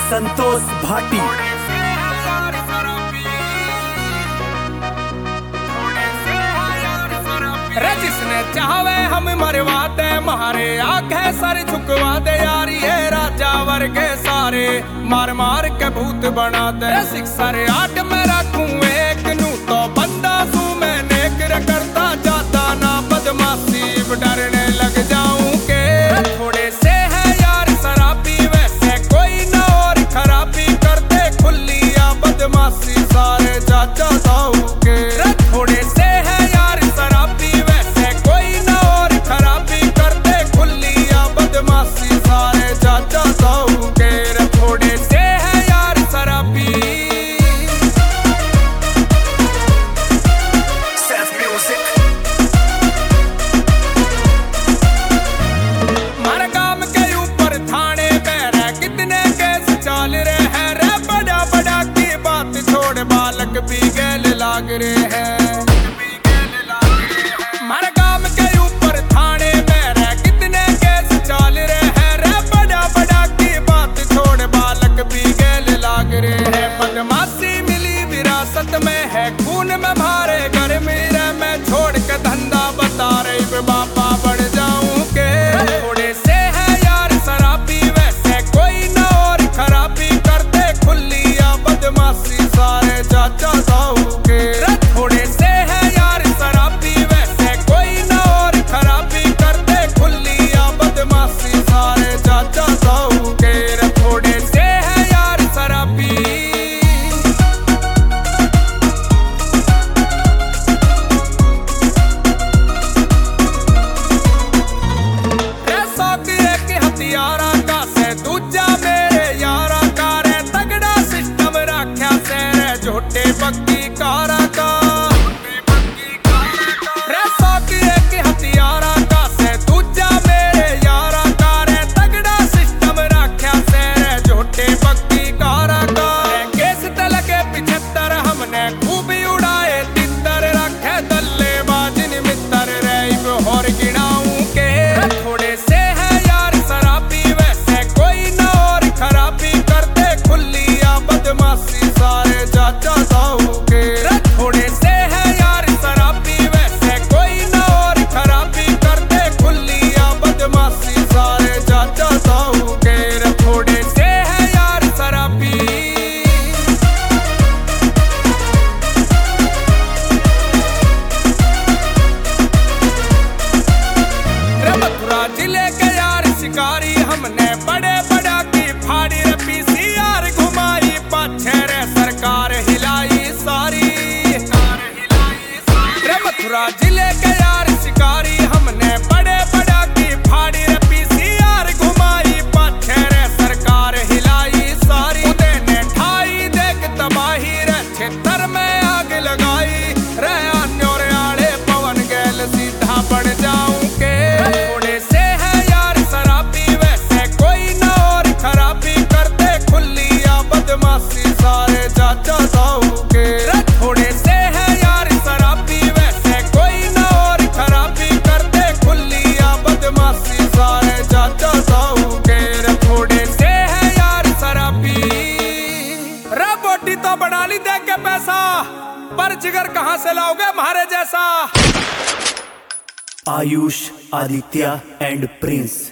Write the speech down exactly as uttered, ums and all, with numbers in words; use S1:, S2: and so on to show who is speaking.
S1: संतोष भाटी।
S2: रे जिसने चाहवे हम मरवा दे, मारे आंखें सर झुकवा दे यारी है राजा वर्गे सारे मार मार के भूत बना दे। सिक्सर आठ में रखूं एक नू तो बंदा सू मैं नेक करता जाता ना बदमाशी डरने लग जाऊं के थोड़े से है यार शराबी वैसे कोई ना और खराबी करते खुली या बदमाशी सारे चाचा ताऊ के थोड़े से है यार शराबी वैसे कोई ना और खराबी करते खुली या बदमाशी सारे चाचा ताऊ के थोड़े से है यार शराबी। मारे काम के ऊपर थाने पैर कितने केस चल रहे हैं रे बड़ा बड़ा की बात छोड़ बालक भी गैल लाग रहे हैं। मारे काम के ऊपर थाने पैर कितने केस चल रहे हैं रे बड़ा बड़ा की बात छोड़ बालक भी गैल लाग रहे हैं। बदमाशी मिली विरासत में है खून में मारे घर मेरे मैं छोड़ के धंधा बता रही बापा बढ़ जाऊं के थोड़े से है यार शराबी वैसे कोई ना और खराबी करते खुली या बदमाशी सारे चाचा ताऊ के थोड़े से है यार शराबी वैसे कोई ना और खराबी करते खुली या बदमाशी सारे चाचा ताऊ के थोड़े से है यार शराबी। हथियारा का से दूजा मेरे यारा का रे तगड़ा सिस्टम रखा से रे झोटे पक्की कारा का रे सौकी एक हथियारा का से दूजा मेरे यारा का रे तगड़ा सिस्टम रखा से रे झोटे पक्की कारा का केस तल के पिछहत्तर हमने खूब उड़ाए तितर रखे दल्ले बाजिन मित्र रे और गिनाऊं के थोड़े से है यार शराबी वैसे कोई ना और खराबी करते खुली या बदमाशी सारे चाचा ताऊ के थोड़े से है यार शराबी वैसे कोई ना और खराबी करते खुली या बदमाशी सारे चाचा ताऊ के थोड़े से है यार शराबी। मथुरा जिले के यार शिकारी हमने बड़े बड़ा की फाड़ी पीसी यार घुमाई पाछे रे सरकार हिलाई सारी रे मथुरा जिले के यार शिकारी हमने बड़े बड़ा की फाड़ी पीसी यार घुमाई पाछे रे सरकार हिलाई सारी देने ठाई देख तबाही रे क्षेत्र में आग लगाई रे अन्योर आड़े पवन गैल सीधा बढ़ जाऊं के थोड़े से है यार शराबी वैसे कोई ना और खराबी करते खुली या बदमाशी सारे चाचा ताऊ के थोड़े से है यार शराबी वैसे कोई ना और खराबी करते खुली या बदमाशी सारे चाचा ताऊ के थोड़े से है यार शराबी। रे बोटी तो बना ली दे के पैसा पर जिगर कहां से लाओगे मारे जैसा।
S1: Ayush, Aditya and Prince.